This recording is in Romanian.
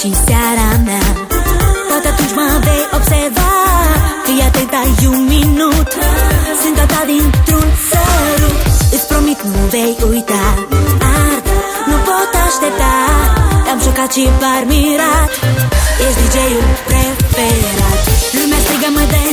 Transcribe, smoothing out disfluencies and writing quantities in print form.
și seara mea. Poate atunci mă vei observa. Fii atent, ai un minut. Sunt a ta dintr-un sărut. Îți promit, nu vei uita. Ard, nu pot aștepta. Te-am șocat și par mirat. Ești DJ-ul preferat. Lumea strigă, mă de